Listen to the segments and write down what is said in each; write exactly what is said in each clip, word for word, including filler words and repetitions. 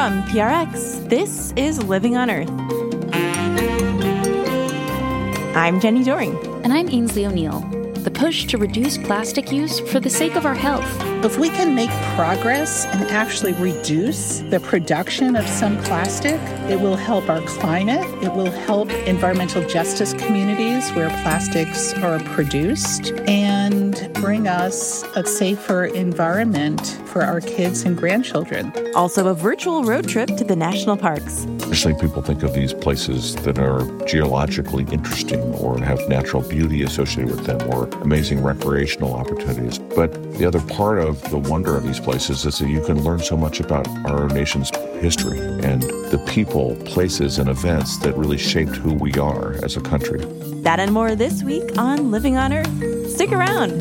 From P R X, this is Living on Earth. I'm Jenny Doring. And I'm Ainsley O'Neill. The push to reduce plastic use for the sake of our health. If we can make progress and actually reduce the production of some plastic, it will help our climate. It will help environmental justice communities where plastics are produced and bring us a safer environment for our kids and grandchildren. Also, a virtual road trip to the national parks. I think people think of these places that are geologically interesting or have natural beauty associated with them or amazing recreational opportunities. But the other part of the wonder of these places is that you can learn so much about our nation's history and the people, places, and events that really shaped who we are as a country. That and more this week on Living on Earth. Stick around.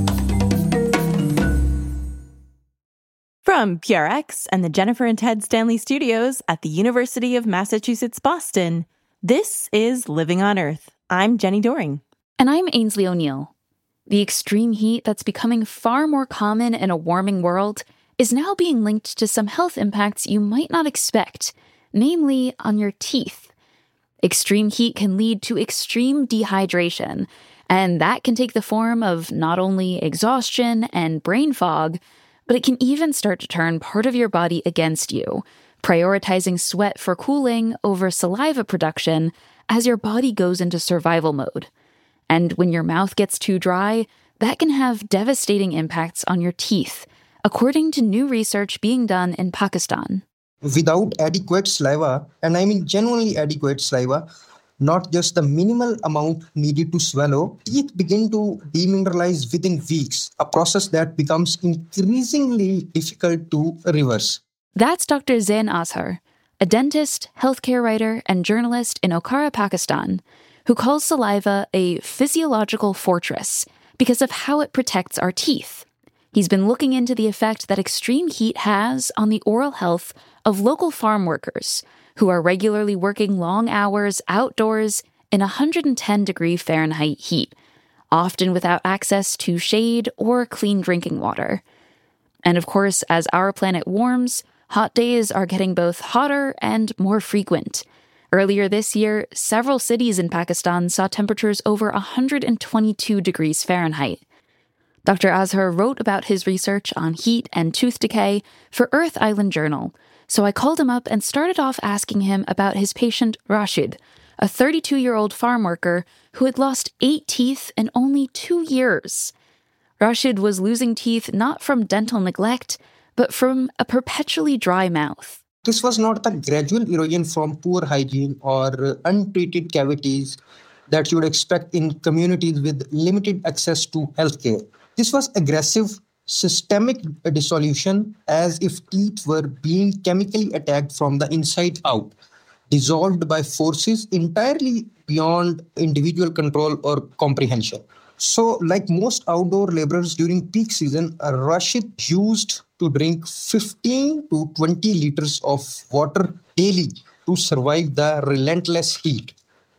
From P R X and the Jennifer and Ted Stanley Studios at the University of Massachusetts, Boston, this is Living on Earth. I'm Jenny Doring. And I'm Ainsley O'Neill. The extreme heat that's becoming far more common in a warming world is now being linked to some health impacts you might not expect, namely on your teeth. Extreme heat can lead to extreme dehydration, and that can take the form of not only exhaustion and brain fog, but it can even start to turn part of your body against you, prioritizing sweat for cooling over saliva production as your body goes into survival mode. And when your mouth gets too dry, that can have devastating impacts on your teeth, according to new research being done in Pakistan. Without adequate saliva, and I mean genuinely adequate saliva, not just the minimal amount needed to swallow, teeth begin to demineralize within weeks, a process that becomes increasingly difficult to reverse. That's Doctor Zain Azhar, a dentist, healthcare writer, and journalist in Okara, Pakistan, who calls saliva a physiological fortress because of how it protects our teeth. He's been looking into the effect that extreme heat has on the oral health of local farm workers who are regularly working long hours outdoors in one hundred ten degree Fahrenheit heat, often without access to shade or clean drinking water. And of course, as our planet warms, hot days are getting both hotter and more frequent. Earlier this year, several cities in Pakistan saw temperatures over one hundred twenty-two degrees Fahrenheit. Doctor Azhar wrote about his research on heat and tooth decay for Earth Island Journal, so I called him up and started off asking him about his patient Rashid, a thirty-two-year-old farm worker who had lost eight teeth in only two years. Rashid was losing teeth not from dental neglect, but from a perpetually dry mouth. This was not the gradual erosion from poor hygiene or untreated cavities that you would expect in communities with limited access to healthcare. This was aggressive, systemic dissolution, as if teeth were being chemically attacked from the inside out, dissolved by forces entirely beyond individual control or comprehension. So, like most outdoor laborers during peak season, Rashid used to drink fifteen to twenty liters of water daily to survive the relentless heat.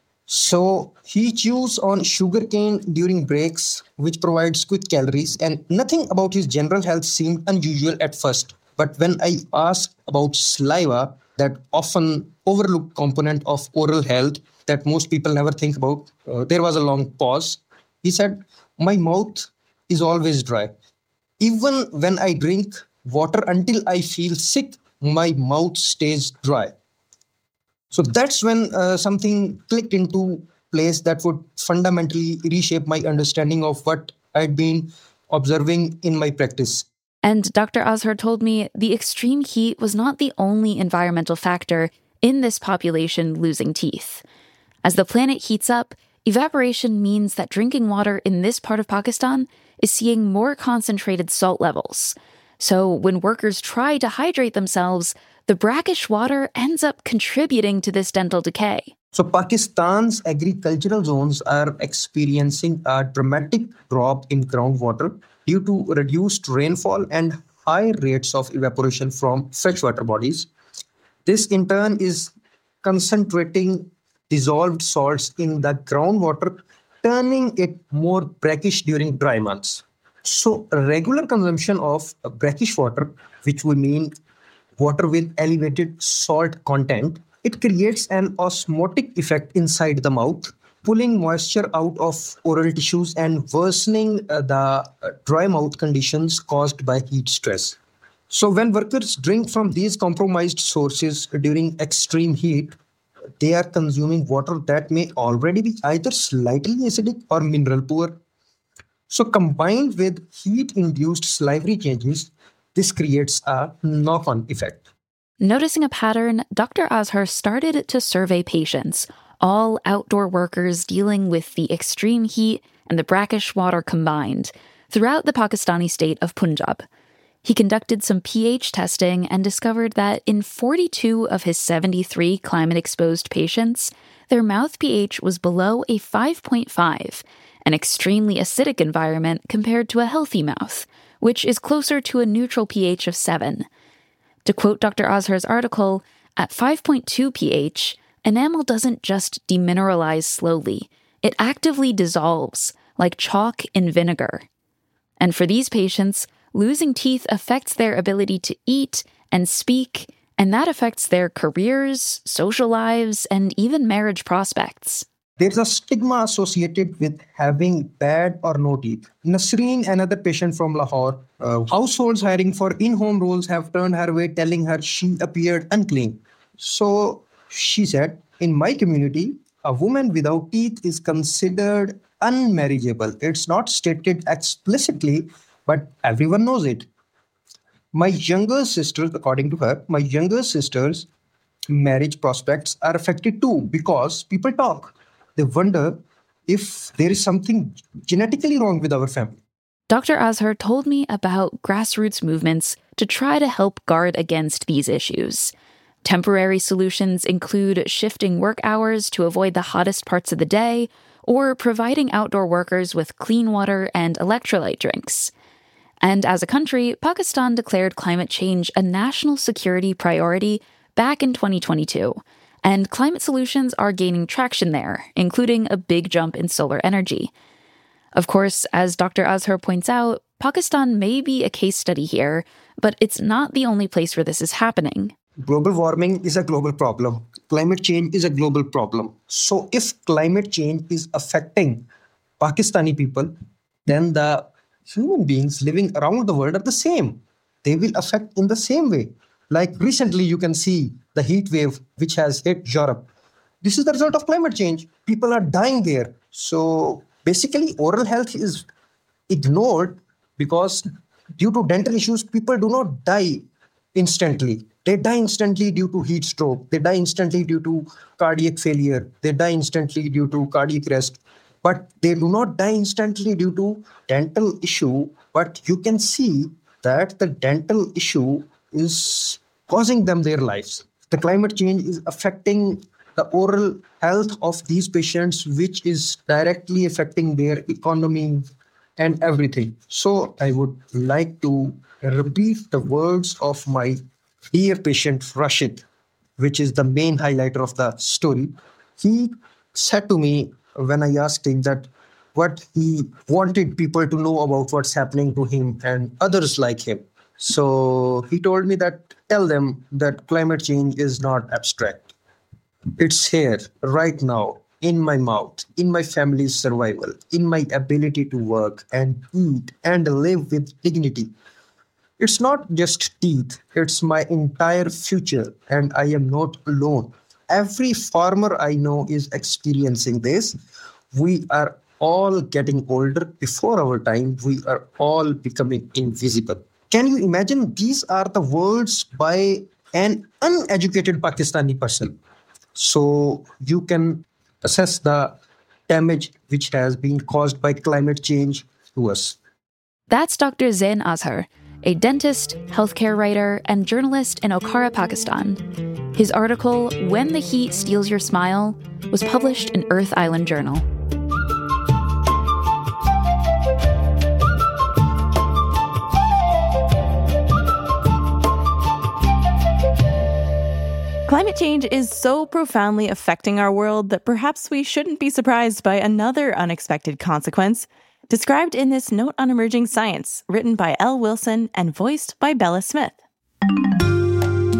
So he chews on sugarcane during breaks, which provides quick calories, and nothing about his general health seemed unusual at first. But when I asked about saliva, that often overlooked component of oral health that most people never think about, uh, there was a long pause. He said, "My mouth is always dry. Even when I drink water until I feel sick, my mouth stays dry." So that's when uh, something clicked into place that would fundamentally reshape my understanding of what I'd been observing in my practice. And Doctor Azhar told me the extreme heat was not the only environmental factor in this population losing teeth. As the planet heats up, evaporation means that drinking water in this part of Pakistan is seeing more concentrated salt levels. So when workers try to hydrate themselves, the brackish water ends up contributing to this dental decay. So Pakistan's agricultural zones are experiencing a dramatic drop in groundwater due to reduced rainfall and high rates of evaporation from freshwater bodies. This in turn is concentrating dissolved salts in the groundwater, turning it more brackish during dry months. So regular consumption of brackish water, which we mean water with elevated salt content, it creates an osmotic effect inside the mouth, pulling moisture out of oral tissues and worsening uh, the uh, dry mouth conditions caused by heat stress. So when workers drink from these compromised sources during extreme heat, they are consuming water that may already be either slightly acidic or mineral poor. So combined with heat-induced salivary changes, this creates a knock-on effect. Noticing a pattern, Doctor Azhar started to survey patients, all outdoor workers dealing with the extreme heat and the brackish water combined, throughout the Pakistani state of Punjab. He conducted some pH testing and discovered that in forty-two of his seventy-three climate-exposed patients, their mouth pH was below a five point five, an extremely acidic environment compared to a healthy mouth, which is closer to a neutral pH of seven. To quote Doctor Azhar's article, at five point two pH, enamel doesn't just demineralize slowly, it actively dissolves, like chalk in vinegar. And for these patients, losing teeth affects their ability to eat and speak, and that affects their careers, social lives, and even marriage prospects. There's a stigma associated with having bad or no teeth. Nasreen, another patient from Lahore, uh, households hiring for in-home roles have turned her way, telling her she appeared unclean. So she said, in my community, a woman without teeth is considered unmarriageable. It's not stated explicitly, but everyone knows it. My younger sisters, according to her, my younger sisters' marriage prospects are affected too because people talk. They wonder if there is something genetically wrong with our family. Doctor Azhar told me about grassroots movements to try to help guard against these issues. Temporary solutions include shifting work hours to avoid the hottest parts of the day, or providing outdoor workers with clean water and electrolyte drinks. And as a country, Pakistan declared climate change a national security priority back in twenty twenty-two. And climate solutions are gaining traction there, including a big jump in solar energy. Of course, as Doctor Azhar points out, Pakistan may be a case study here, but it's not the only place where this is happening. Global warming is a global problem. Climate change is a global problem. So if climate change is affecting Pakistani people, then the human beings living around the world are the same. They will affect in the same way. Like recently, you can see the heat wave which has hit Europe. This is the result of climate change. People are dying there. So basically, oral health is ignored because due to dental issues, people do not die instantly. They die instantly due to heat stroke. They die instantly due to cardiac failure. They die instantly due to cardiac arrest. But they do not die instantly due to dental issue. But you can see that the dental issue is causing them their lives. The climate change is affecting the oral health of these patients, which is directly affecting their economy and everything. So I would like to repeat the words of my dear patient Rashid, which is the main highlighter of the story. He said to me when I asked him that what he wanted people to know about what's happening to him and others like him. So he told me that tell them that climate change is not abstract. It's here right now in my mouth, in my family's survival, in my ability to work and eat and live with dignity. It's not just teeth, it's my entire future, and I am not alone. Every farmer I know is experiencing this. We are all getting older before our time. We are all becoming invisible. Can you imagine? These are the words by an uneducated Pakistani person. So you can assess the damage which has been caused by climate change to us. That's Doctor Zain Azhar, a dentist, healthcare writer, and journalist in Okara, Pakistan. His article, When the Heat Steals Your Smile, was published in Earth Island Journal. Climate change is so profoundly affecting our world that perhaps we shouldn't be surprised by another unexpected consequence, described in this note on emerging science, written by Elle Wilson and voiced by Bella Smith.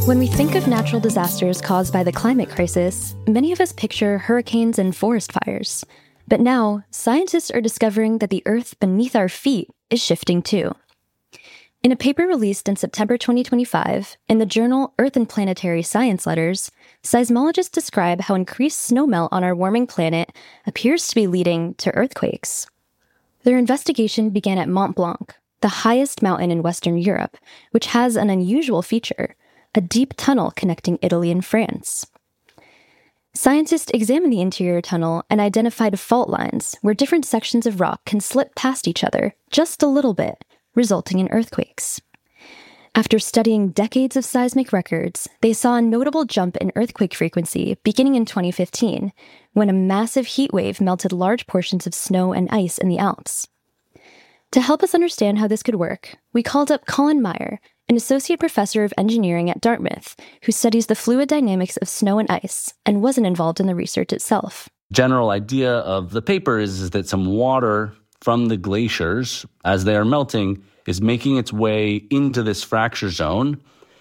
When we think of natural disasters caused by the climate crisis, many of us picture hurricanes and forest fires. But now, scientists are discovering that the Earth beneath our feet is shifting too. In a paper released in September twenty twenty-five in the journal Earth and Planetary Science Letters, seismologists describe how increased snowmelt on our warming planet appears to be leading to earthquakes. Their investigation began at Mont Blanc, the highest mountain in Western Europe, which has an unusual feature, a deep tunnel connecting Italy and France. Scientists examined the interior tunnel and identified fault lines where different sections of rock can slip past each other just a little bit, resulting in earthquakes. After studying decades of seismic records, they saw a notable jump in earthquake frequency beginning in twenty fifteen, when a massive heat wave melted large portions of snow and ice in the Alps. To help us understand how this could work, we called up Colin Meyer, an associate professor of engineering at Dartmouth, who studies the fluid dynamics of snow and ice and wasn't involved in the research itself. General idea of the paper is, is that some water from the glaciers, as they are melting, is making its way into this fracture zone,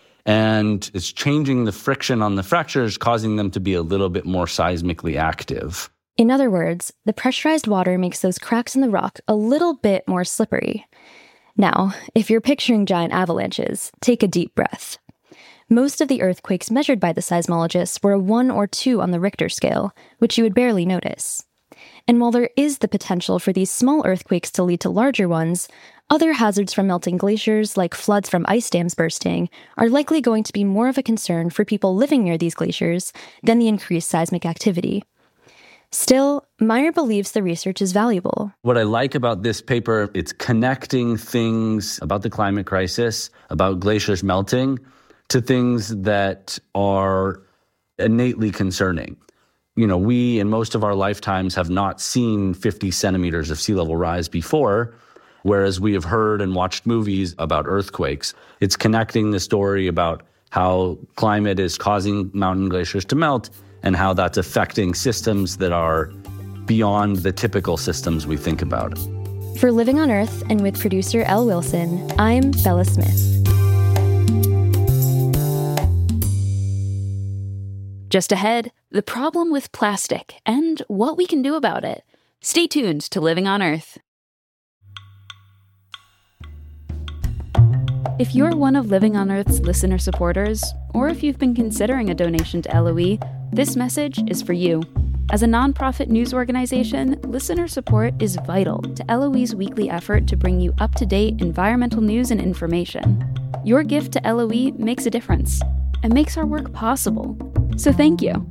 and it's changing the friction on the fractures, causing them to be a little bit more seismically active. In other words, the pressurized water makes those cracks in the rock a little bit more slippery. Now, if you're picturing giant avalanches, take a deep breath. Most of the earthquakes measured by the seismologists were a one or two on the Richter scale, which you would barely notice. And while there is the potential for these small earthquakes to lead to larger ones, other hazards from melting glaciers, like floods from ice dams bursting, are likely going to be more of a concern for people living near these glaciers than the increased seismic activity. Still, Meyer believes the research is valuable. What I like about this paper, it's connecting things about the climate crisis, about glaciers melting, to things that are innately concerning. You know, we in most of our lifetimes have not seen fifty centimeters of sea level rise before, whereas we have heard and watched movies about earthquakes. It's connecting the story about how climate is causing mountain glaciers to melt and how that's affecting systems that are beyond the typical systems we think about. For Living on Earth and with producer Elle Wilson, I'm Bella Smith. Just ahead, the problem with plastic and what we can do about it. Stay tuned to Living on Earth. If you're one of Living on Earth's listener supporters, or if you've been considering a donation to L O E, this message is for you. As a nonprofit news organization, listener support is vital to L O E's weekly effort to bring you up-to-date environmental news and information. Your gift to L O E makes a difference and makes our work possible. So thank you.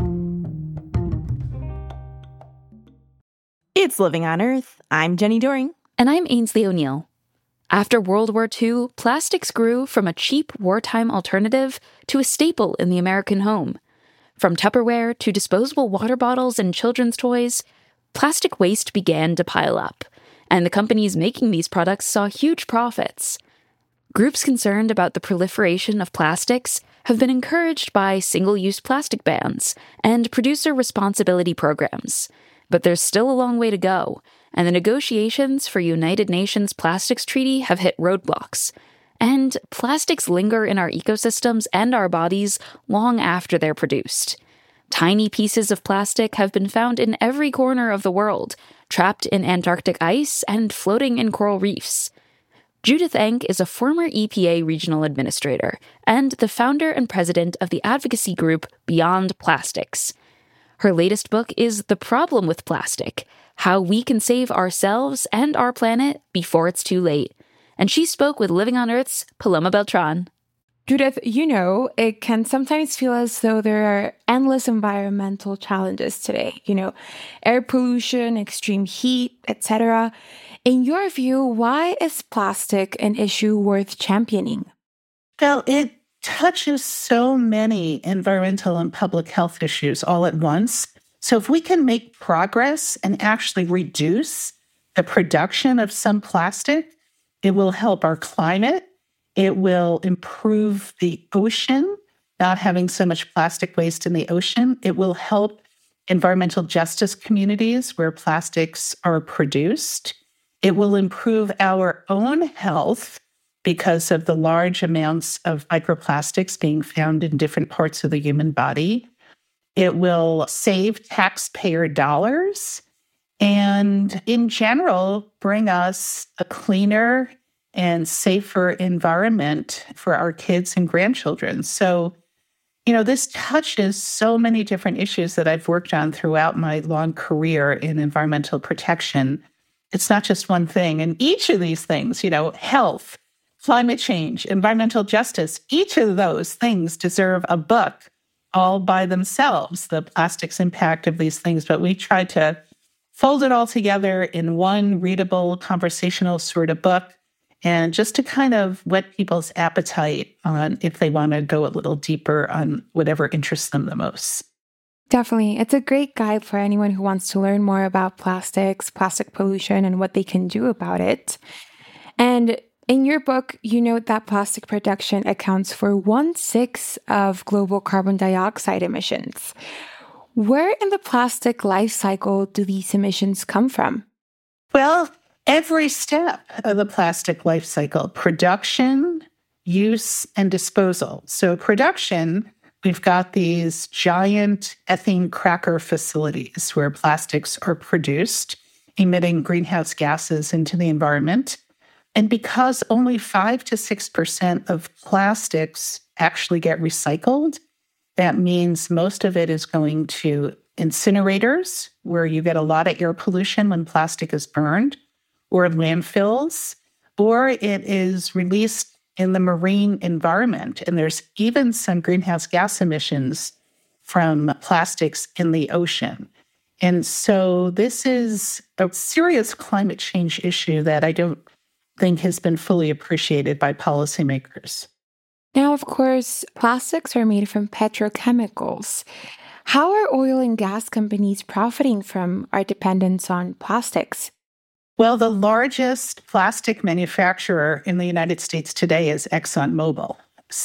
It's Living on Earth. I'm Jenny Doring. And I'm Ainsley O'Neill. After World War Two, plastics grew from a cheap wartime alternative to a staple in the American home. From Tupperware to disposable water bottles and children's toys, plastic waste began to pile up, and the companies making these products saw huge profits. Groups concerned about the proliferation of plastics have been encouraged by single-use plastic bans and producer responsibility programs. But there's still a long way to go, and the negotiations for United Nations Plastics Treaty have hit roadblocks. And plastics linger in our ecosystems and our bodies long after they're produced. Tiny pieces of plastic have been found in every corner of the world, trapped in Antarctic ice and floating in coral reefs. Judith Enck is a former E P A regional administrator and the founder and president of the advocacy group Beyond Plastics. Her latest book is The Problem with Plastic: How We Can Save Ourselves and Our Planet Before It's Too Late. And she spoke with Living on Earth's Paloma Beltran. Judith, you know, it can sometimes feel as though there are endless environmental challenges today. You know, air pollution, extreme heat, et cetera. In your view, why is plastic an issue worth championing? Well, it touches so many environmental and public health issues all at once. So if we can make progress and actually reduce the production of some plastic, it will help our climate. It will improve the ocean, not having so much plastic waste in the ocean. It will help environmental justice communities where plastics are produced. It will improve our own health because of the large amounts of microplastics being found in different parts of the human body. It will save taxpayer dollars and, in general, bring us a cleaner and safer environment for our kids and grandchildren. So, you know, this touches so many different issues that I've worked on throughout my long career in environmental protection. It's not just one thing. And each of these things, you know, health, climate change, environmental justice, each of those things deserve a book all by themselves, the plastics impact of these things. But we try to fold it all together in one readable, conversational sort of book, and just to kind of whet people's appetite on if they want to go a little deeper on whatever interests them the most. Definitely. It's a great guide for anyone who wants to learn more about plastics, plastic pollution, and what they can do about it. And in your book, you note that plastic production accounts for one-sixth of global carbon dioxide emissions. Where in the plastic life cycle do these emissions come from? Well, every step of the plastic life cycle: production, use, and disposal. So production, we've got these giant ethane cracker facilities where plastics are produced, emitting greenhouse gases into the environment. And because only five to six percent of plastics actually get recycled, that means most of it is going to incinerators, where you get a lot of air pollution when plastic is burned, or landfills, or it is released in the marine environment. And there's even some greenhouse gas emissions from plastics in the ocean. And so this is a serious climate change issue that I don't think has been fully appreciated by policymakers. Now, of course, plastics are made from petrochemicals. How are oil and gas companies profiting from our dependence on plastics? Well, the largest plastic manufacturer in the United States today is ExxonMobil.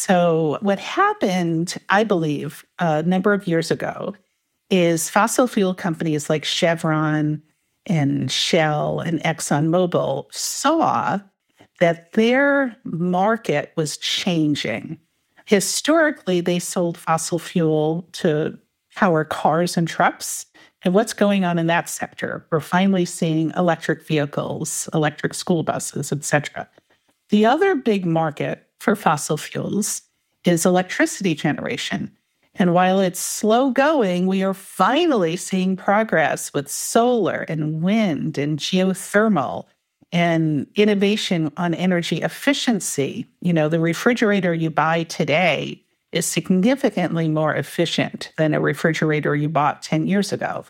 So what happened, I believe, a number of years ago is fossil fuel companies like Chevron and Shell and ExxonMobil saw that their market was changing. Historically, they sold fossil fuel to power cars and trucks. And what's going on in that sector? We're finally seeing electric vehicles, electric school buses, et cetera. The other big market for fossil fuels is electricity generation. And while it's slow going, we are finally seeing progress with solar and wind and geothermal and innovation on energy efficiency. You know, the refrigerator you buy today is significantly more efficient than a refrigerator you bought ten years ago.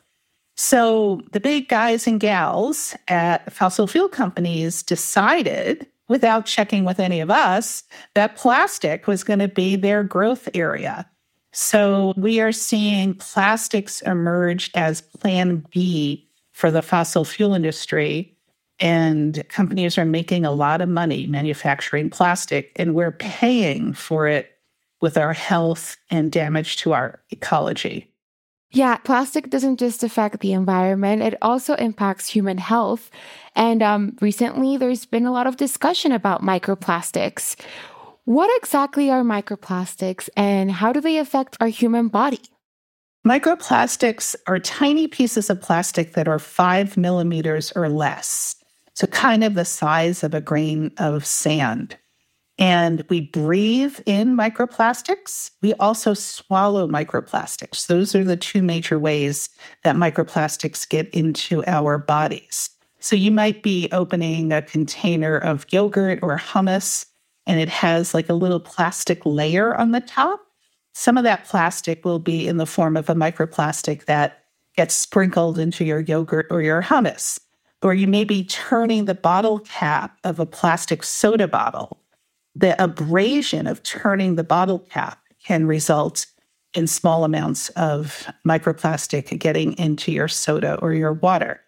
So the big guys and gals at fossil fuel companies decided, without checking with any of us, that plastic was going to be their growth area. So we are seeing plastics emerge as plan B for the fossil fuel industry, and companies are making a lot of money manufacturing plastic, and we're paying for it with our health and damage to our ecology. Yeah, plastic doesn't just affect the environment, it also impacts human health. And um, recently, there's been a lot of discussion about microplastics. What exactly are microplastics and how do they affect our human body? Microplastics are tiny pieces of plastic that are five millimeters or less, so kind of the size of a grain of sand. And we breathe in microplastics. We also swallow microplastics. Those are the two major ways that microplastics get into our bodies. So you might be opening a container of yogurt or hummus, and it has like a little plastic layer on the top. Some of that plastic will be in the form of a microplastic that gets sprinkled into your yogurt or your hummus. Or you may be turning the bottle cap of a plastic soda bottle. The abrasion of turning the bottle cap can result in small amounts of microplastic getting into your soda or your water.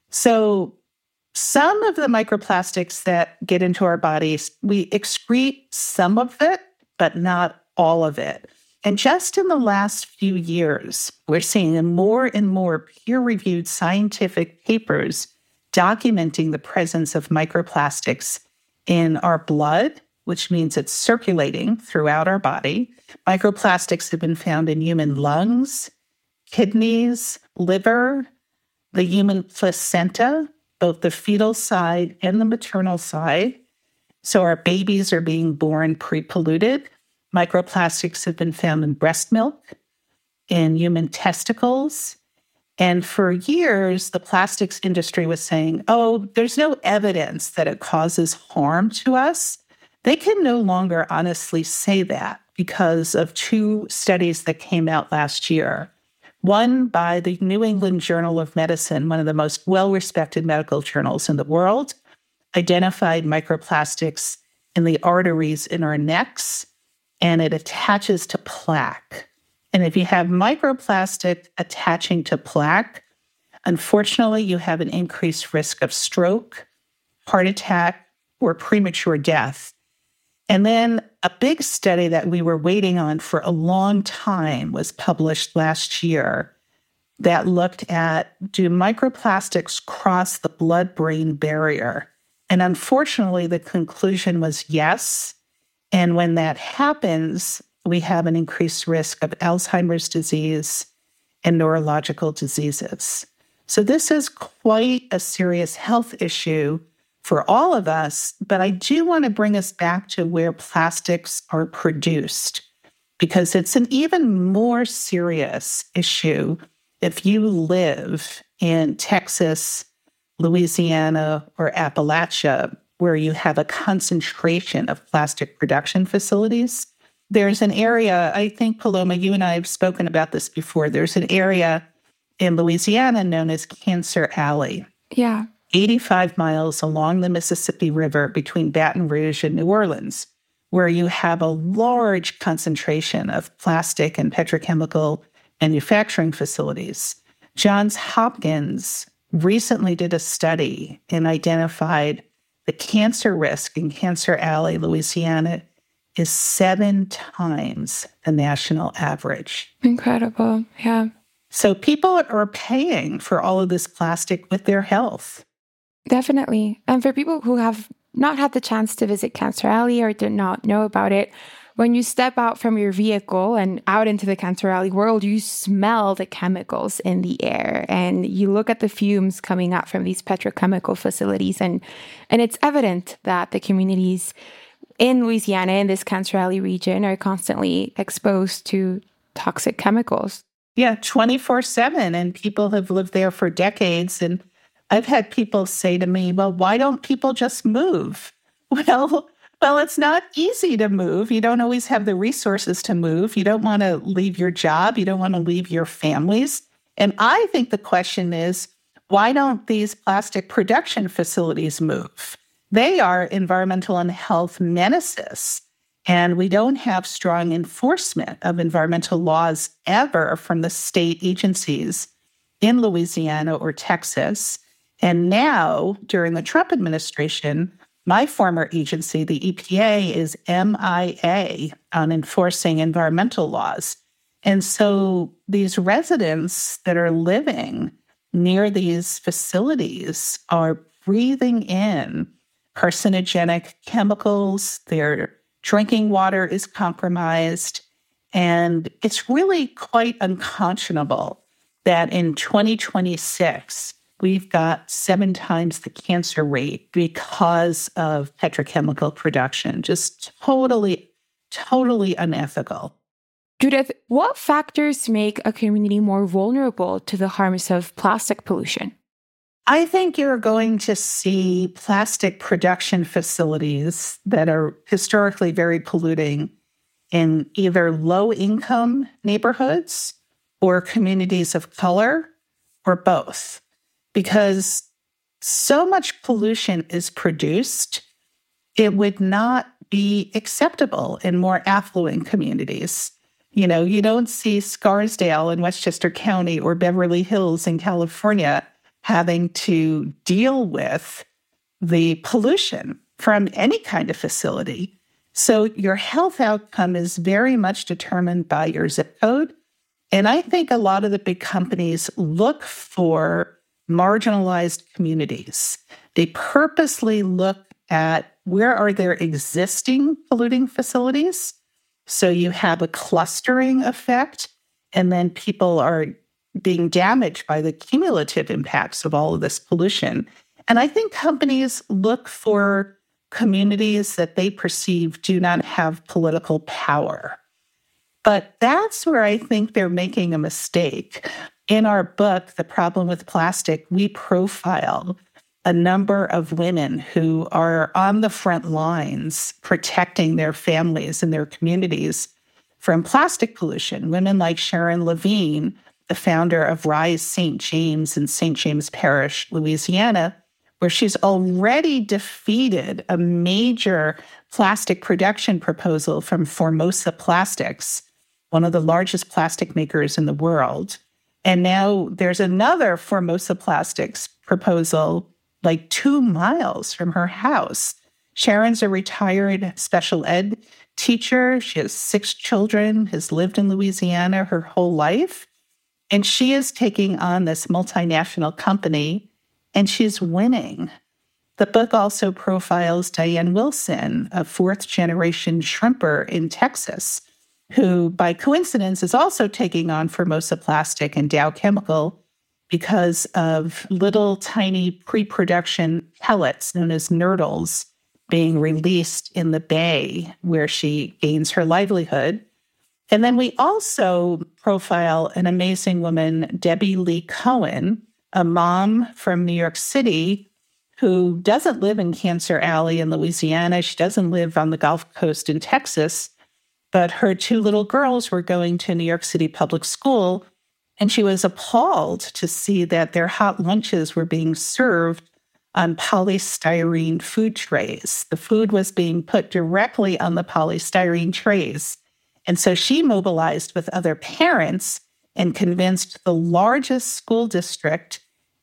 So some of the microplastics that get into our bodies, we excrete some of it, but not all of it. And just in the last few years, we're seeing more and more peer-reviewed scientific papers documenting the presence of microplastics in our blood which means it's circulating throughout our body. Microplastics have been found in human lungs, kidneys, liver, the human placenta, both the fetal side and the maternal side. So our babies are being born pre-polluted. Microplastics have been found in breast milk, in human testicles. And for years, the plastics industry was saying, oh, there's no evidence that it causes harm to us. They can no longer honestly say that because of two studies that came out last year. One by the New England Journal of Medicine, one of the most well-respected medical journals in the world, identified microplastics in the arteries in our necks, and it attaches to plaque. And if you have microplastic attaching to plaque, unfortunately, you have an increased risk of stroke, heart attack, or premature death. And then a big study that we were waiting on for a long time was published last year that looked at, do microplastics cross the blood-brain barrier? And unfortunately, the conclusion was yes. And when that happens, we have an increased risk of Alzheimer's disease and neurological diseases. So this is quite a serious health issue for all of us, but I do want to bring us back to where plastics are produced, because it's an even more serious issue if you live in Texas, Louisiana, or Appalachia, where you have a concentration of plastic production facilities. There's an area, I think, Paloma, you and I have spoken about this before. There's an area in Louisiana known as Cancer Alley. Yeah. eighty-five miles along the Mississippi River between Baton Rouge and New Orleans, where you have a large concentration of plastic and petrochemical manufacturing facilities. Johns Hopkins recently did a study and identified the cancer risk in Cancer Alley, Louisiana, is seven times the national average. Incredible. Yeah. So people are paying for all of this plastic with their health. Definitely. And for people who have not had the chance to visit Cancer Alley or did not know about it, when you step out from your vehicle and out into the Cancer Alley world, you smell the chemicals in the air and you look at the fumes coming out from these petrochemical facilities. And, and it's evident that the communities in Louisiana, in this Cancer Alley region, are constantly exposed to toxic chemicals. Yeah, twenty-four seven. And people have lived there for decades. And I've had people say to me, well, why don't people just move? Well, well, it's not easy to move. You don't always have the resources to move. You don't want to leave your job. You don't want to leave your families. And I think the question is, why don't these plastic production facilities move? They are environmental and health menaces, and we don't have strong enforcement of environmental laws ever from the state agencies in Louisiana or Texas. And now, during the Trump administration, my former agency, the E P A, is M I A on enforcing environmental laws. And so these residents that are living near these facilities are breathing in carcinogenic chemicals. Their drinking water is compromised. And it's really quite unconscionable that in twenty twenty-six, we've got seven times the cancer rate because of petrochemical production. Just totally, totally unethical. Judith, what factors make a community more vulnerable to the harms of plastic pollution? I think you're going to see plastic production facilities that are historically very polluting in either low-income neighborhoods or communities of color or both, because so much pollution is produced, it would not be acceptable in more affluent communities. You know, you don't see Scarsdale in Westchester County or Beverly Hills in California having to deal with the pollution from any kind of facility. So your health outcome is very much determined by your zip code. And I think a lot of the big companies look for marginalized communities. They purposely look at where are there existing polluting facilities? So you have a clustering effect, and then people are being damaged by the cumulative impacts of all of this pollution. And I think companies look for communities that they perceive do not have political power. But that's where I think they're making a mistake. In our book, The Problem with Plastic, we profile a number of women who are on the front lines protecting their families and their communities from plastic pollution. Women like Sharon Levine, the founder of Rise Saint James in Saint James Parish, Louisiana, where she's already defeated a major plastic production proposal from Formosa Plastics, one of the largest plastic makers in the world. And now there's another Formosa Plastics proposal like two miles from her house. Sharon's a retired special ed teacher. She has six children, has lived in Louisiana her whole life. And she is taking on this multinational company, and she's winning. The book also profiles Diane Wilson, a fourth-generation shrimper in Texas, who, by coincidence, is also taking on Formosa Plastic and Dow Chemical because of little tiny pre-production pellets known as nurdles being released in the bay where she gains her livelihood. And then we also profile an amazing woman, Debbie Lee Cohen, a mom from New York City who doesn't live in Cancer Alley in Louisiana. She doesn't live on the Gulf Coast in Texas. But her two little girls were going to New York City public school, and she was appalled to see that their hot lunches were being served on polystyrene food trays. The food was being put directly on the polystyrene trays. And so she mobilized with other parents and convinced the largest school district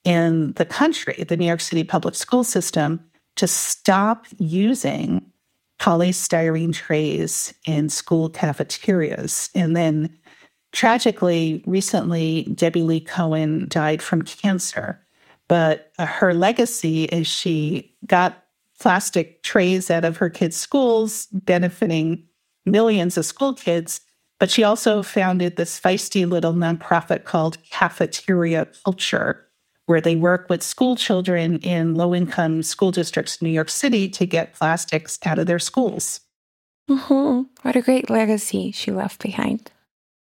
in the country, the New York City public school system, to stop using polystyrene trays in school cafeterias. And then tragically, recently, Debbie Lee Cohen died from cancer. But uh, her legacy is she got plastic trays out of her kids' schools, benefiting millions of school kids. But she also founded this feisty little nonprofit called Cafeteria Culture, where they work with school children in low-income school districts in New York City to get plastics out of their schools. Mm-hmm. What a great legacy she left behind.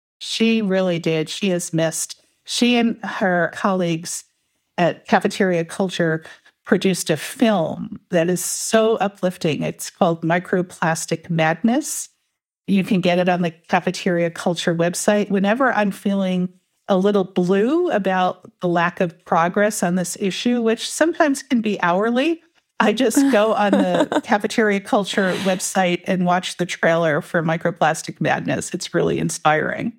She really did. She is missed. She and her colleagues at Cafeteria Culture produced a film that is so uplifting. It's called Microplastic Madness. You can get it on the Cafeteria Culture website. Whenever I'm feeling a little blue about the lack of progress on this issue, which sometimes can be hourly, I just go on the Cafeteria Culture website and watch the trailer for Microplastic Madness. It's really inspiring.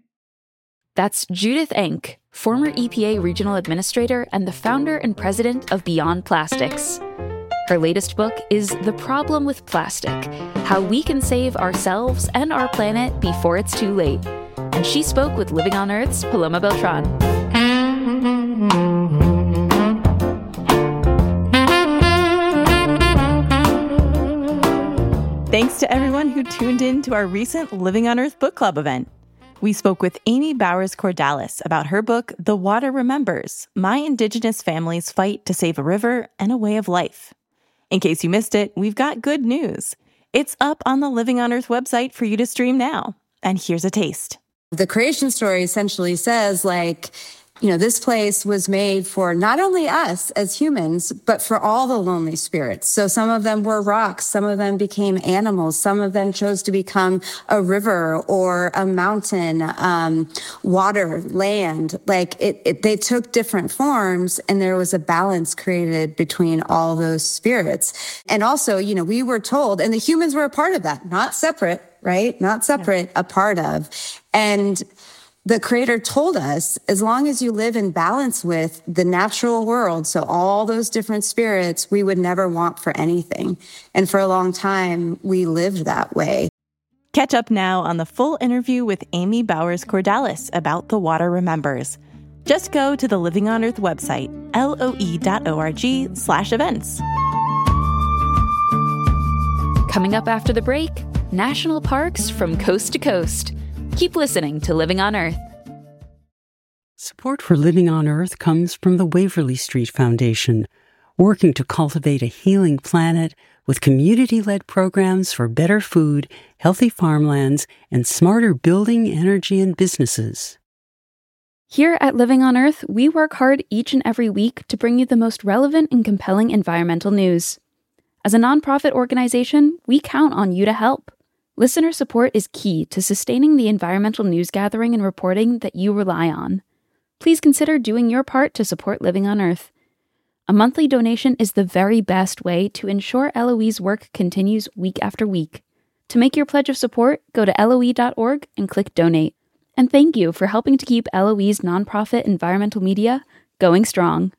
That's Judith Enck, former E P A regional administrator and the founder and president of Beyond Plastics. Her latest book is The Problem with Plastic: How We Can Save Ourselves and Our Planet Before It's Too Late. And she spoke with Living on Earth's Paloma Beltran. Thanks to everyone who tuned in to our recent Living on Earth book club event. We spoke with Amy Bowers-Cordalis about her book, The Water Remembers: My Indigenous Family's Fight to Save a River and a Way of Life. In case you missed it, we've got good news. It's up on the Living on Earth website for you to stream now. And here's a taste. The creation story essentially says, like, you know, this place was made for not only us as humans, but for all the lonely spirits. So some of them were rocks, some of them became animals, some of them chose to become a river or a mountain, um, water, land. Like it, it, they took different forms, and there was a balance created between all those spirits. And also, you know, we were told, and the humans were a part of that, not separate, right? Not separate, yeah. A part of. And the Creator told us, as long as you live in balance with the natural world, so all those different spirits, we would never want for anything. And for a long time, we lived that way. Catch up now on the full interview with Amy Bowers-Cordalis about The Water Remembers. Just go to the Living on Earth website, loe dot org slash events. Coming up after the break, national parks from coast to coast. Keep listening to Living on Earth. Support for Living on Earth comes from the Waverly Street Foundation, working to cultivate a healing planet with community-led programs for better food, healthy farmlands, and smarter building, energy, and businesses. Here at Living on Earth, we work hard each and every week to bring you the most relevant and compelling environmental news. As a nonprofit organization, we count on you to help. Listener support is key to sustaining the environmental news gathering and reporting that you rely on. Please consider doing your part to support Living on Earth. A monthly donation is the very best way to ensure L O E's work continues week after week. To make your pledge of support, go to L O E dot org and click Donate. And thank you for helping to keep L O E's nonprofit environmental media going strong.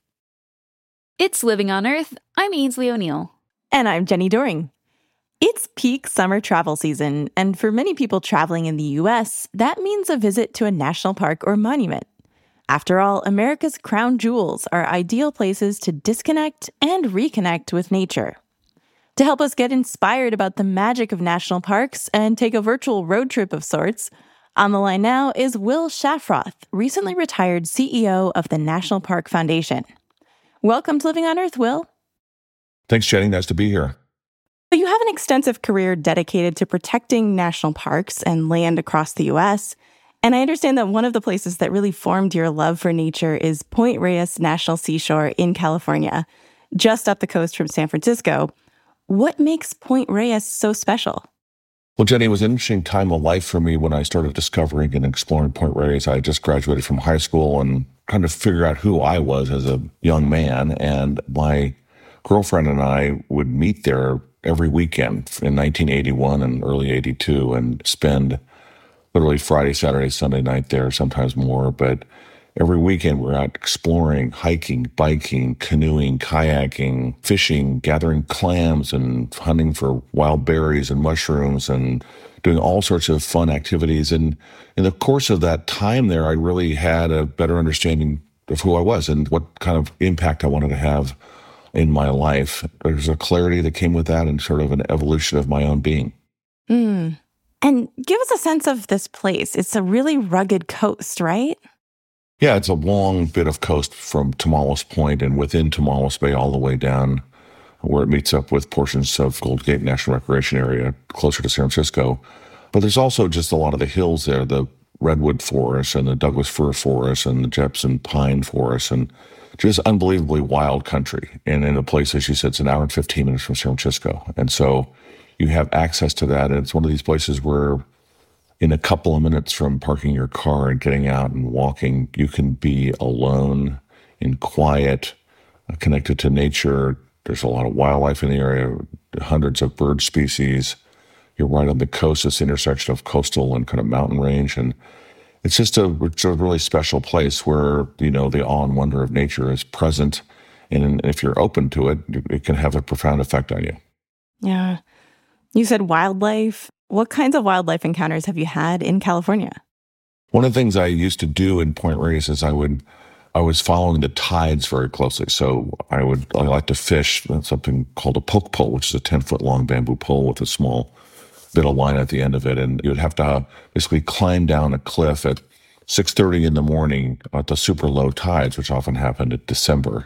It's Living on Earth. I'm Ainsley O'Neill. And I'm Jenny Doring. It's peak summer travel season, and for many people traveling in the U S, that means a visit to a national park or monument. After all, America's crown jewels are ideal places to disconnect and reconnect with nature. To help us get inspired about the magic of national parks and take a virtual road trip of sorts, on the line now is Will Shafroth, recently retired C E O of the National Park Foundation. Welcome to Living on Earth, Will. Thanks, Jenny. Nice to be here. You have an extensive career dedicated to protecting national parks and land across the U S, and I understand that one of the places that really formed your love for nature is Point Reyes National Seashore in California, just up the coast from San Francisco. What makes Point Reyes so special? Well, Jenny, it was an interesting time of life for me when I started discovering and exploring Point Reyes. I just graduated from high school and trying to figure out who I was as a young man, and my girlfriend and I would meet there every weekend in nineteen eighty-one and early eighty-two and spend literally Friday, Saturday, Sunday night there, sometimes more. But every weekend we're out exploring, hiking, biking, canoeing, kayaking, fishing, gathering clams and hunting for wild berries and mushrooms and doing all sorts of fun activities. And in the course of that time there, I really had a better understanding of who I was and what kind of impact I wanted to have in my life. There's a clarity that came with that and sort of an evolution of my own being. Mm. And give us a sense of this place. It's a really rugged coast, right? Yeah, it's a long bit of coast from Tomales Point and within Tomales Bay all the way down where it meets up with portions of Gold Gate National Recreation Area closer to San Francisco. But there's also just a lot of the hills there, the redwood forest and the Douglas fir forest and the Jepson pine forest, and just unbelievably wild country. And in a place, as you said, it's an hour and fifteen minutes from San Francisco. And so you have access to that. And it's one of these places where in a couple of minutes from parking your car and getting out and walking, you can be alone, in quiet, connected to nature. There's a lot of wildlife in the area, hundreds of bird species. You're right on the coast, this intersection of coastal and kind of mountain range. And it's just a, it's a really special place where, you know, the awe and wonder of nature is present. And if you're open to it, it can have a profound effect on you. Yeah. You said wildlife. What kinds of wildlife encounters have you had in California? One of the things I used to do in Point Reyes is I would, I was following the tides very closely. So I would, I like to fish something called a poke pole, which is a ten foot long bamboo pole with a small bit of line at the end of it. And you would have to basically climb down a cliff at six thirty in the morning at the super low tides, which often happened in December.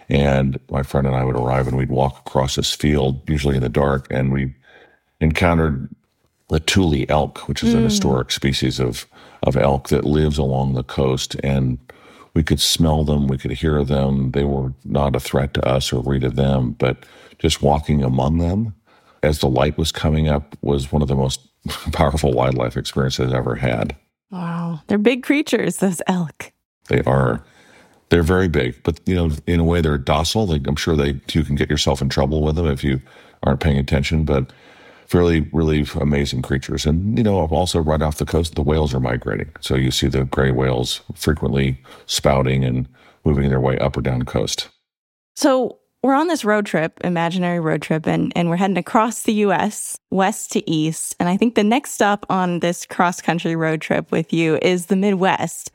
And my friend and I would arrive and we'd walk across this field, usually in the dark, and we encountered the Tule elk, which is mm. an historic species of, of elk that lives along the coast. And we could smell them, we could hear them. They were not a threat to us or we to them, but just walking among them as the light was coming up was one of the most powerful wildlife experiences I've ever had. Wow. They're big creatures, those elk. They are. They're very big, but, you know, in a way they're docile. They, I'm sure they you can get yourself in trouble with them if you aren't paying attention, but fairly, really amazing creatures. And, you know, also right off the coast, the whales are migrating. So you see the gray whales frequently spouting and moving their way up or down coast. So we're on this road trip, imaginary road trip, and, and we're heading across the U S, west to east. And I think the next stop on this cross-country road trip with you is the Midwest.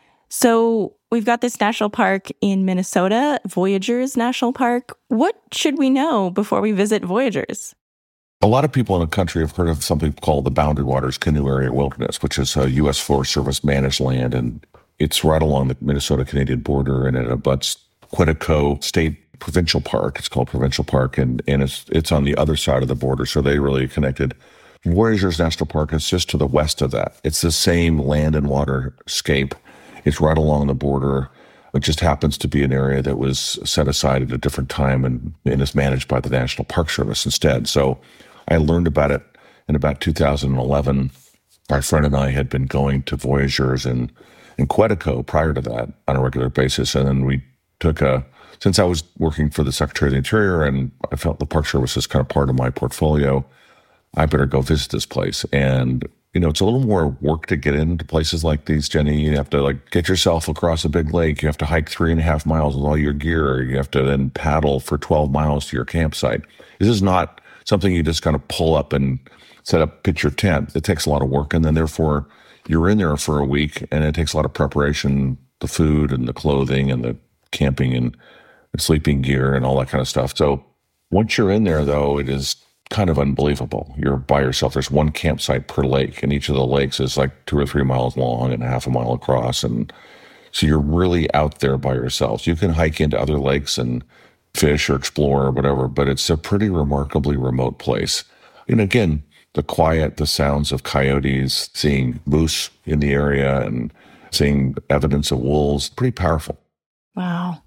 So we've got this national park in Minnesota, Voyageurs National Park. What should we know before we visit Voyageurs? A lot of people in the country have heard of something called the Boundary Waters Canoe Area Wilderness, which is a U S Forest Service managed land, and it's right along the Minnesota-Canadian border, and it abuts Quetico State Provincial Park. It's called Provincial Park, and, and it's it's on the other side of the border, so they really connected. Voyageurs National Park is just to the west of that. It's the same land and water scape. It's right along the border. It just happens to be an area that was set aside at a different time and, and is managed by the National Park Service instead. So I learned about it in about two thousand eleven. My friend and I had been going to Voyageurs in, in Quetico prior to that on a regular basis. And then we took a, since I was working for the Secretary of the Interior and I felt the Park Service is kind of part of my portfolio, I better go visit this place. And, you know, it's a little more work to get into places like these, Jenny. You have to like get yourself across a big lake. You have to hike three and a half miles with all your gear. You have to then paddle for twelve miles to your campsite. This is not something you just kind of pull up and set up, pitch your tent. It takes a lot of work. And then therefore you're in there for a week and it takes a lot of preparation, the food and the clothing and the camping and the sleeping gear and all that kind of stuff. So once you're in there though, it is kind of unbelievable. You're by yourself. There's one campsite per lake, and each of the lakes is like two or three miles long and half a mile across. And so you're really out there by yourselves. You can hike into other lakes and fish or explore or whatever, but it's a pretty remarkably remote place. And again, the quiet, the sounds of coyotes, seeing moose in the area and seeing evidence of wolves, pretty powerful. Wow.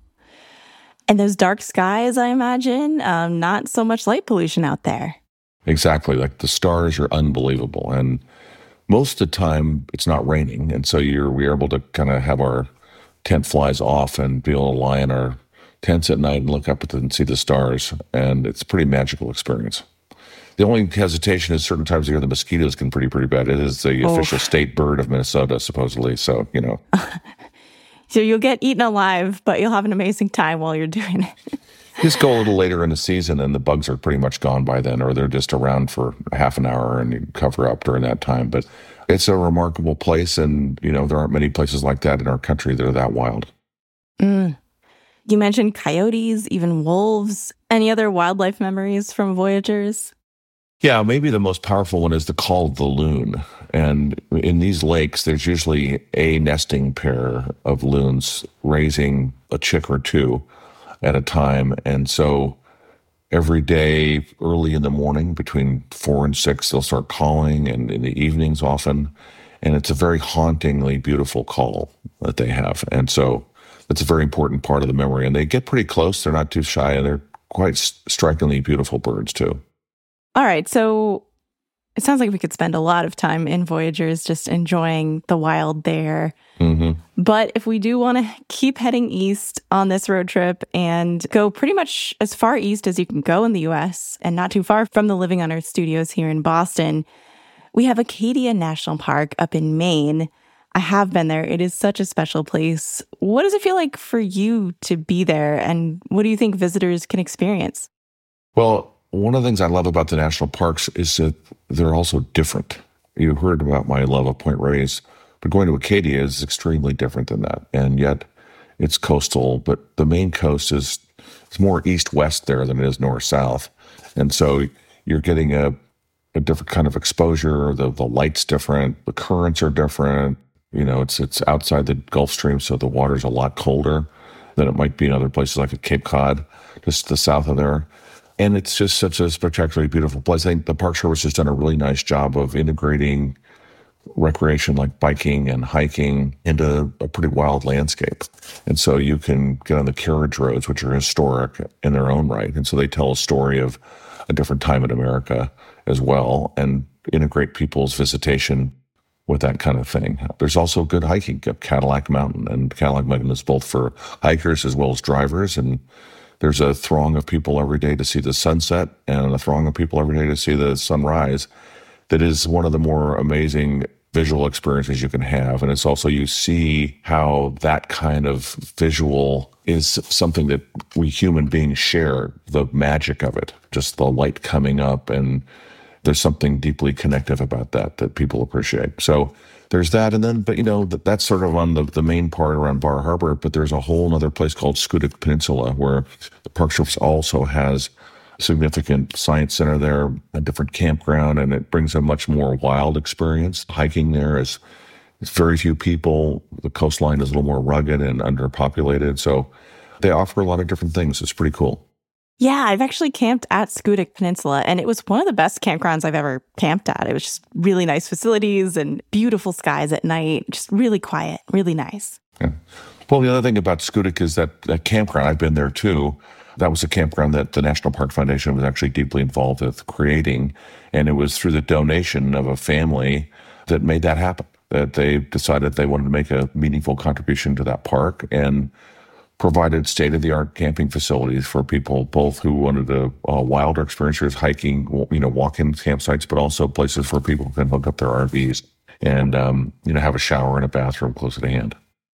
And those dark skies, I imagine, um, not so much light pollution out there. Exactly. Like the stars are unbelievable. And most of the time it's not raining. And so you're, we're able to kind of have our tent flies off and be able to lie in our tents at night and look up at them and see the stars. And it's a pretty magical experience. The only hesitation is certain times of year the mosquitoes can pretty, pretty bad. It is the oh. official state bird of Minnesota, supposedly. So, you know. So you'll get eaten alive, but you'll have an amazing time while you're doing it. Just go a little later in the season and the bugs are pretty much gone by then, or they're just around for half an hour and you cover up during that time. But it's a remarkable place, and, you know, there aren't many places like that in our country that are that wild. Mm. You mentioned coyotes, even wolves. Any other wildlife memories from Voyageurs? Yeah, maybe the most powerful one is the call of the loon. And in these lakes, there's usually a nesting pair of loons raising a chick or two at a time. And so every day, early in the morning, between four and six, they'll start calling, and in the evenings often. And it's a very hauntingly beautiful call that they have. And so that's a very important part of the memory. And they get pretty close. They're not too shy, and they're quite strikingly beautiful birds, too. All right, so it sounds like we could spend a lot of time in Voyageurs just enjoying the wild there. Mm-hmm. But if we do want to keep heading east on this road trip and go pretty much as far east as you can go in the U S and not too far from the Living on Earth studios here in Boston, we have Acadia National Park up in Maine. I have been there. It is such a special place. What does it feel like for you to be there, and what do you think visitors can experience? Well, one of the things I love about the national parks is that they're also different. You heard about my love of Point Reyes, but going to Acadia is extremely different than that. And yet it's coastal, but the main coast is it's more east-west there than it is north-south. And so you're getting a, a different kind of exposure. The, the light's different. The currents are different. You know, it's it's outside the Gulf Stream, so the water's a lot colder than it might be in other places like at Cape Cod, just to the south of there. And it's just such a spectacularly beautiful place. I think the Park Service has done a really nice job of integrating recreation like biking and hiking into a pretty wild landscape. And so you can get on the carriage roads, which are historic in their own right. And so they tell a story of a different time in America as well, and integrate people's visitation with that kind of thing. There's also good hiking up Cadillac Mountain, and Cadillac Mountain is both for hikers as well as drivers. And there's a throng of people every day to see the sunset and a throng of people every day to see the sunrise. That is one of the more amazing visual experiences you can have. And it's also, you see how that kind of visual is something that we human beings share, the magic of it, just the light coming up. And there's something deeply connective about that that people appreciate. So there's that. And then, but you know, that, that's sort of on the, the main part around Bar Harbor, but there's a whole other place called Schoodic Peninsula where the Park Service also has significant science center there, a different campground, and it brings a much more wild experience. Hiking there is it's very few people. The coastline is a little more rugged and underpopulated. So they offer a lot of different things. It's pretty cool. Yeah, I've actually camped at Schoodic Peninsula, and it was one of the best campgrounds I've ever camped at. It was just really nice facilities and beautiful skies at night, just really quiet, really nice. Yeah. Well, the other thing about Schoodic is that that campground, I've been there too. That was a campground that the National Park Foundation was actually deeply involved with creating, and it was through the donation of a family that made that happen, that they decided they wanted to make a meaningful contribution to that park and provided state-of-the-art camping facilities for people, both who wanted a, a wilder experiences, hiking, you know, walk-in campsites, but also places where people can hook up their R Vs and, um, you know, have a shower and a bathroom close at hand.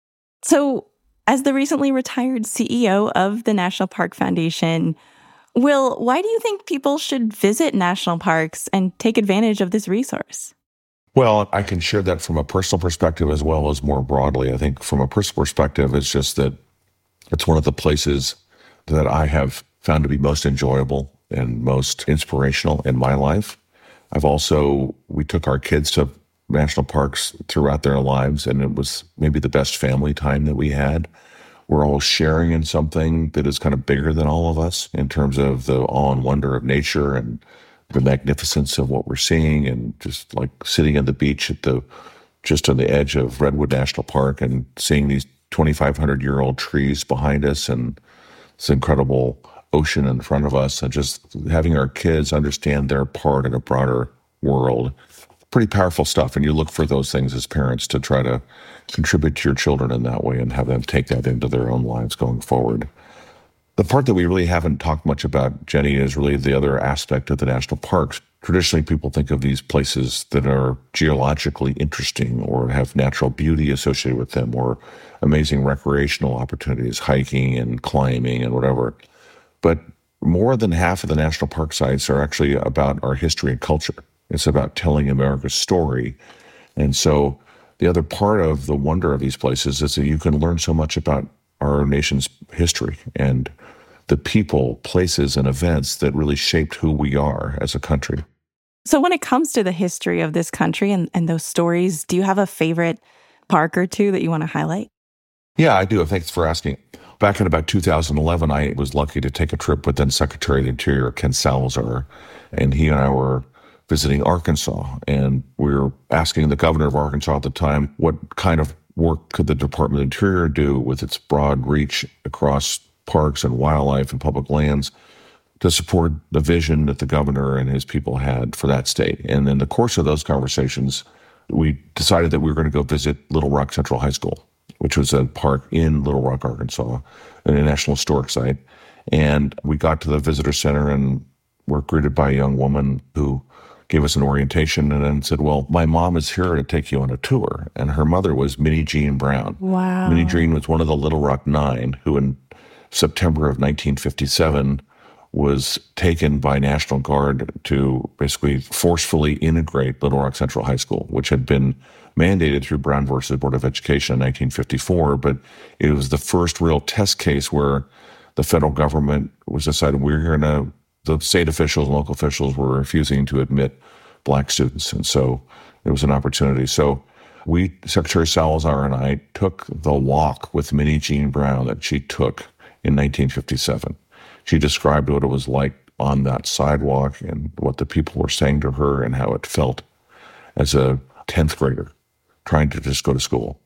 So, as the recently retired C E O of the National Park Foundation, Will, why do you think people should visit national parks and take advantage of this resource? Well, I can share that from a personal perspective as well as more broadly. I think from a personal perspective, it's just that it's one of the places that I have found to be most enjoyable and most inspirational in my life. I've also, we took our kids to national parks throughout their lives, and it was maybe the best family time that we had. We're all sharing in something that is kind of bigger than all of us in terms of the awe and wonder of nature and the magnificence of what we're seeing, and just like sitting on the beach at the, just on the edge of Redwood National Park and seeing these twenty-five hundred year old trees behind us and this incredible ocean in front of us, and just having our kids understand their part in a broader world. Pretty powerful stuff. And you look for those things as parents to try to contribute to your children in that way and have them take that into their own lives going forward. The part that we really haven't talked much about, Jenny, is really the other aspect of the national parks. Traditionally, people think of these places that are geologically interesting or have natural beauty associated with them or amazing recreational opportunities, hiking and climbing and whatever. But more than half of the national park sites are actually about our history and culture. It's about telling America's story. And so the other part of the wonder of these places is that you can learn so much about our nation's history and the people, places, and events that really shaped who we are as a country. So when it comes to the history of this country and, and those stories, do you have a favorite park or two that you want to highlight? Yeah, I do. Thanks for asking. Back in about two thousand eleven, I was lucky to take a trip with then Secretary of the Interior, Ken Salazar, and he and I were visiting Arkansas, and we were asking the governor of Arkansas at the time, what kind of work could the Department of the Interior do with its broad reach across parks and wildlife and public lands to support the vision that the governor and his people had for that state. And in the course of those conversations, we decided that we were going to go visit Little Rock Central High School, which was a park in Little Rock, Arkansas, a National Historic Site. And we got to the visitor center and were greeted by a young woman who gave us an orientation and then said, well, my mom is here to take you on a tour. And her mother was Minnie Jean Brown. Wow. Minnie Jean was one of the Little Rock Nine, who in September of nineteen fifty-seven was taken by National Guard to basically forcefully integrate Little Rock Central High School, which had been mandated through Brown versus Board of Education in nineteen fifty-four. But it was the first real test case where the federal government was decided we're going to, the state officials and local officials were refusing to admit black students. And so it was an opportunity. So we, Secretary Salazar and I, took the walk with Minnie Jean Brown that she took in nineteen fifty-seven. She described what it was like on that sidewalk and what the people were saying to her and how it felt as a tenth grader trying to just go to school.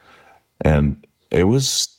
And it was,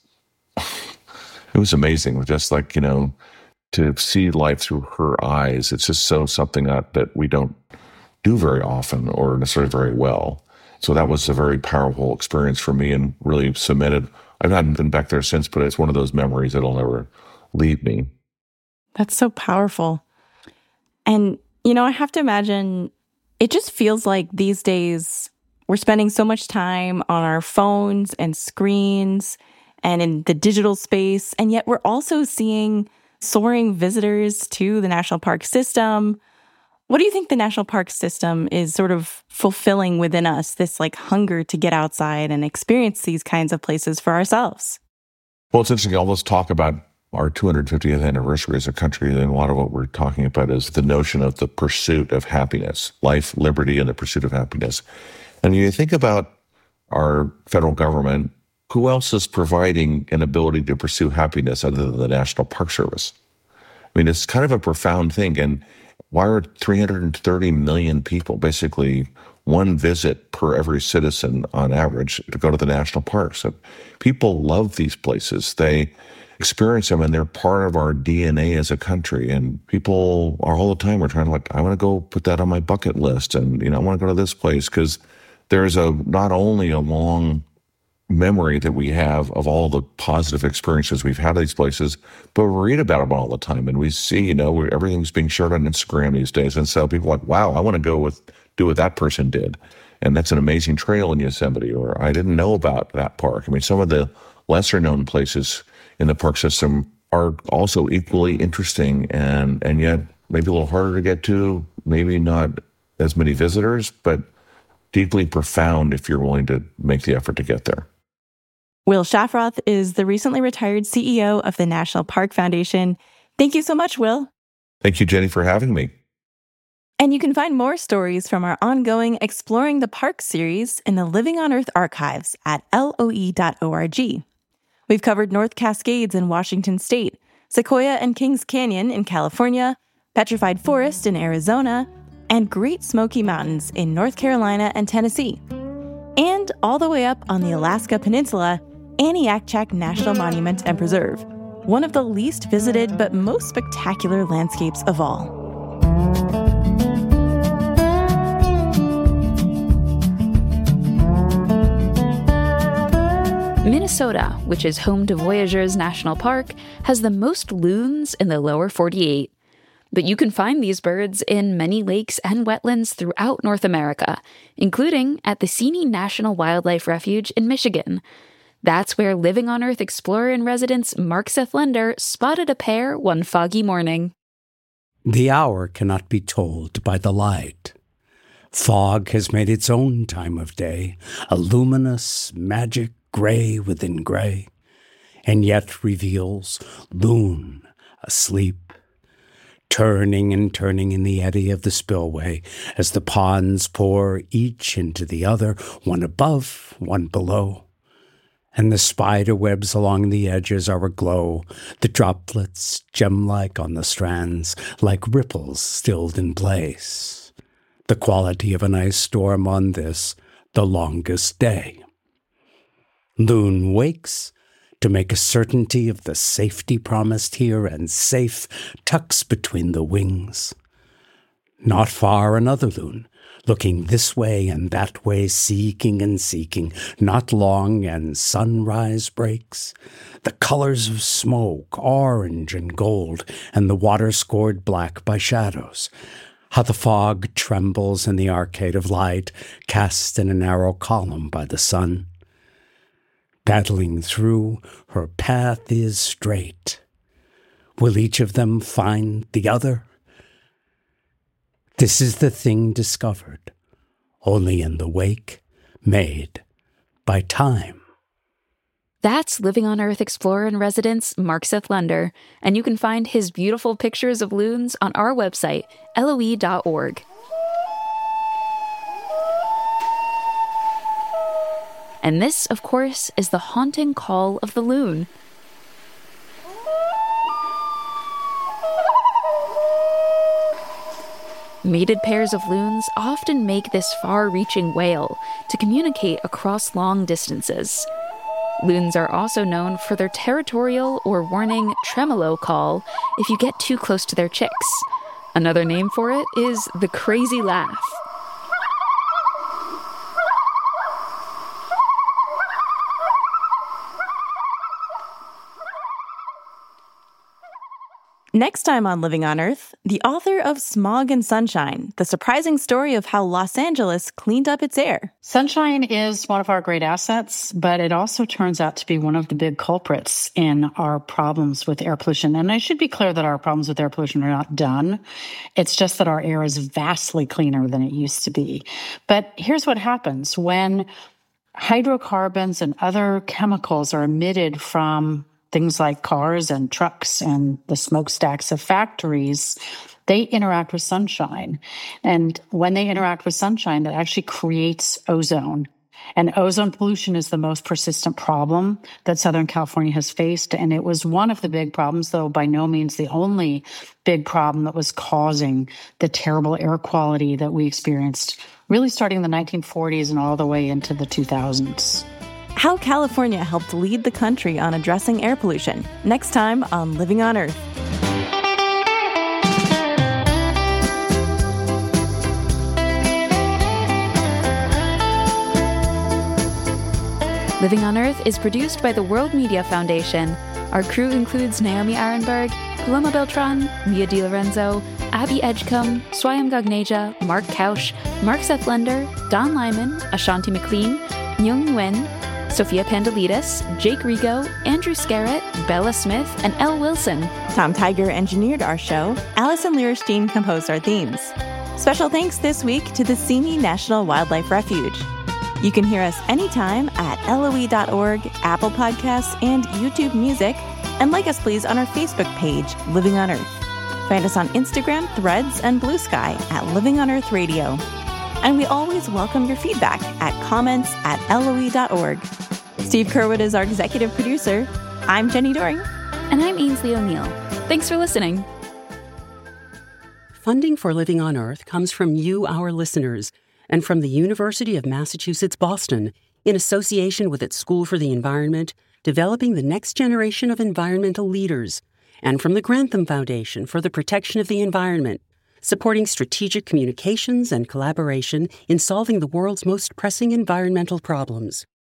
it was amazing. Just like, you know, to see life through her eyes. It's just so something that, that we don't do very often or necessarily very well. So that was a very powerful experience for me and really cemented. I haven't been back there since, but it's one of those memories that'll never leave me. That's so powerful. And, you know, I have to imagine it just feels like these days we're spending so much time on our phones and screens and in the digital space, and yet we're also seeing soaring visitors to the national park system. What do you think the national park system is sort of fulfilling within us, this like hunger to get outside and experience these kinds of places for ourselves? Well, it's interesting. All this talk about our two hundred fiftieth anniversary as a country, and a lot of what we're talking about is the notion of the pursuit of happiness, life, liberty, and the pursuit of happiness. And you think about our federal government, who else is providing an ability to pursue happiness other than the National Park Service? I mean, it's kind of a profound thing. And why are three hundred thirty million people, basically one visit per every citizen on average, to go to the national parks? So people love these places. They experience them, and they're part of our D N A as a country. And people are all the time, we're trying to like, I want to go put that on my bucket list. And, you know, I want to go to this place, because there's a, not only a long memory that we have of all the positive experiences we've had at these places, but we read about them all the time. And we see, you know, where everything's being shared on Instagram these days. And so people are like, wow, I want to go with, do what that person did. And that's an amazing trail in Yosemite, or I didn't know about that park. I mean, some of the lesser known places in the park system are also equally interesting, and, and yet maybe a little harder to get to, maybe not as many visitors, but deeply profound if you're willing to make the effort to get there. Will Shafroth is the recently retired C E O of the National Park Foundation. Thank you so much, Will. Thank you, Jenny, for having me. And you can find more stories from our ongoing Exploring the Park series in the Living on Earth archives at L O E dot org. We've covered North Cascades in Washington State, Sequoia and Kings Canyon in California, Petrified Forest in Arizona, and Great Smoky Mountains in North Carolina and Tennessee. And all the way up on the Alaska Peninsula, Aniakchak National Monument and Preserve, one of the least visited but most spectacular landscapes of all. Minnesota, which is home to Voyageurs National Park, has the most loons in the lower forty-eight. But you can find these birds in many lakes and wetlands throughout North America, including at the Seney National Wildlife Refuge in Michigan. That's where Living on Earth Explorer-in-Residence Mark Seth Lender spotted a pair one foggy morning. The hour cannot be told by the light. Fog has made its own time of day, a luminous, magic gray within gray, and yet reveals loon asleep, turning and turning in the eddy of the spillway as the ponds pour each into the other, one above, one below. And the spider webs along the edges are aglow, the droplets gem-like on the strands, like ripples stilled in place. The quality of an ice storm on this, the longest day. Loon wakes to make a certainty of the safety promised here, and safe tucks between the wings. Not far another loon, looking this way and that way, seeking and seeking. Not long, and sunrise breaks. The colors of smoke, orange and gold, and the water scored black by shadows. How the fog trembles in the arcade of light, cast in a narrow column by the sun. Battling through, her path is straight. Will each of them find the other? This is the thing discovered, only in the wake made by time. That's Living on Earth Explorer-in-Residence Mark Seth Lender, and you can find his beautiful pictures of loons on our website, L O E dot org. And this, of course, is the haunting call of the loon. Mated pairs of loons often make this far-reaching wail to communicate across long distances. Loons are also known for their territorial or warning tremolo call if you get too close to their chicks. Another name for it is the crazy laugh. Next time on Living on Earth, the author of Smog and Sunshine, the surprising story of how Los Angeles cleaned up its air. Sunshine is one of our great assets, but it also turns out to be one of the big culprits in our problems with air pollution. And I should be clear that our problems with air pollution are not done. It's just that our air is vastly cleaner than it used to be. But here's what happens when hydrocarbons and other chemicals are emitted from things like cars and trucks and the smokestacks of factories, they interact with sunshine. And when they interact with sunshine, that actually creates ozone. And ozone pollution is the most persistent problem that Southern California has faced. And it was one of the big problems, though by no means the only big problem that was causing the terrible air quality that we experienced, really starting in the nineteen forties and all the way into the two thousands. How California helped lead the country on addressing air pollution. Next time on Living on Earth. Living on Earth is produced by the World Media Foundation. Our crew includes Naomi Arenberg, Paloma Beltran, Mia DiLorenzo, Abby Edgecombe, Swayam Gagneja, Mark Kausch, Mark Seth Lender, Don Lyman, Ashanti McLean, Myung Nguyen, Sophia Pandelides, Jake Rigo, Andrew Scarrett, Bella Smith, and Elle Wilson. Tom Tiger engineered our show. Allison Lierstein composed our themes. Special thanks this week to the Simi National Wildlife Refuge. You can hear us anytime at L O E dot org, Apple Podcasts, and YouTube Music. And like us, please, on our Facebook page, Living on Earth. Find us on Instagram, Threads, and Blue Sky at Living on Earth Radio. And we always welcome your feedback at comments at L O E dot org. Steve Curwood is our executive producer. I'm Jenny Doring. And I'm Ainsley O'Neill. Thanks for listening. Funding for Living on Earth comes from you, our listeners, and from the University of Massachusetts Boston, in association with its School for the Environment, developing the next generation of environmental leaders, and from the Grantham Foundation for the Protection of the Environment, supporting strategic communications and collaboration in solving the world's most pressing environmental problems.